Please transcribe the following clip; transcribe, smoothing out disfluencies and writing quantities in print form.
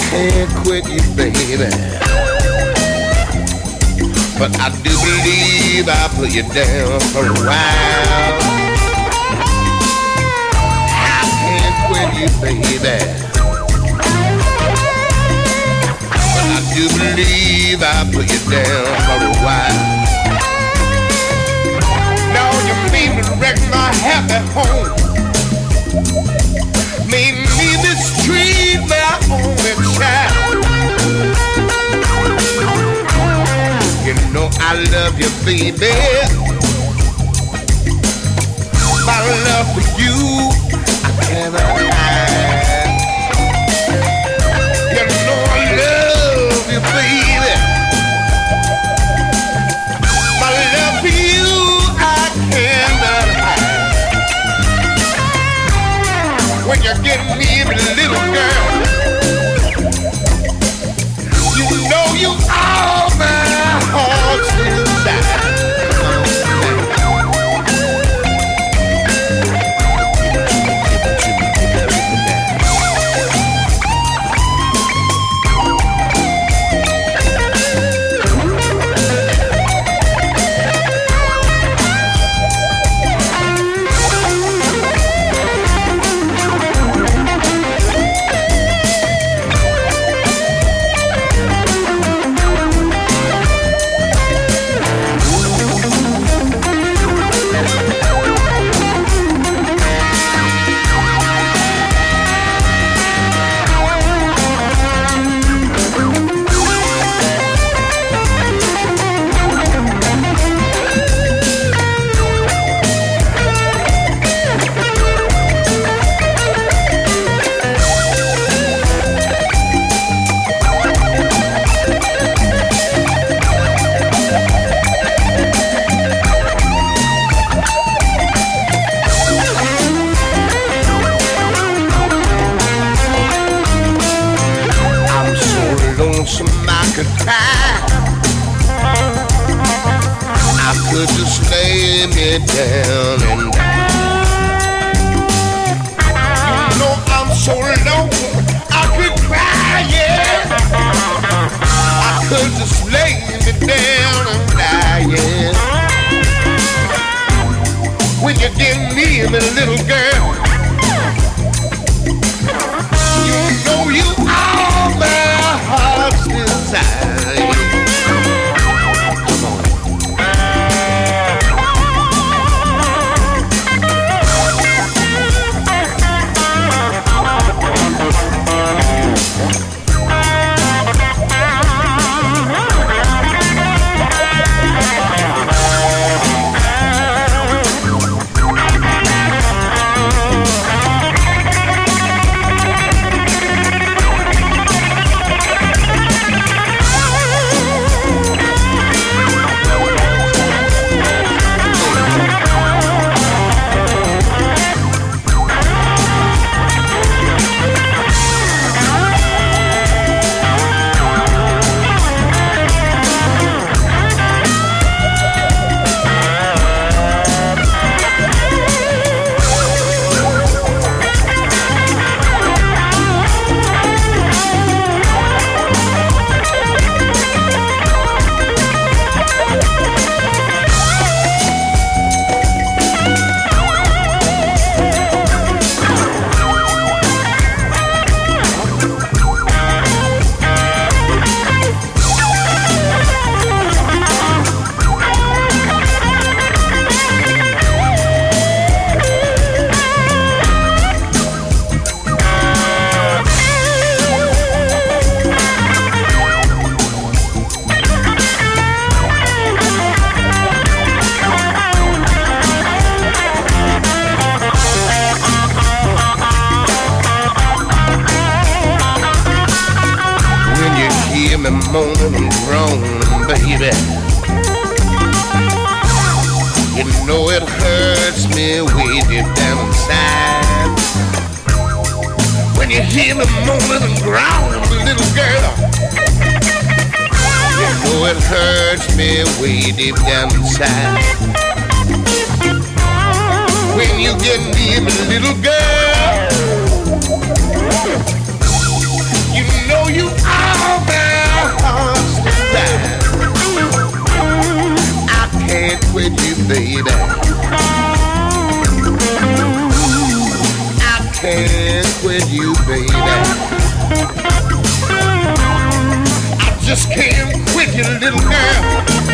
can't quit you, baby. But I do believe I'll put you down for a while. I can't quit you, baby. But I do believe I'll put you down for a while. No, you made me wreck my happy home. Made me mistreat my only child. You know I love you, baby. My love for you, I cannot hide. You know I love you, baby. My love for you, I cannot hide. When you get me, little girl, you know you are my heart's desire. I could just lay me down and die. You know I'm so alone, I could cry, yeah. I could just lay me down and die, yeah. When you give me a little girl, you know you are my heart's desire. Moaning and groaning, baby. You know it hurts me way deep down inside. When you hear me moaning and groaning, little girl, you know it hurts me way deep down inside. When you get near me, little girl, you know you just can't quit, you little girl.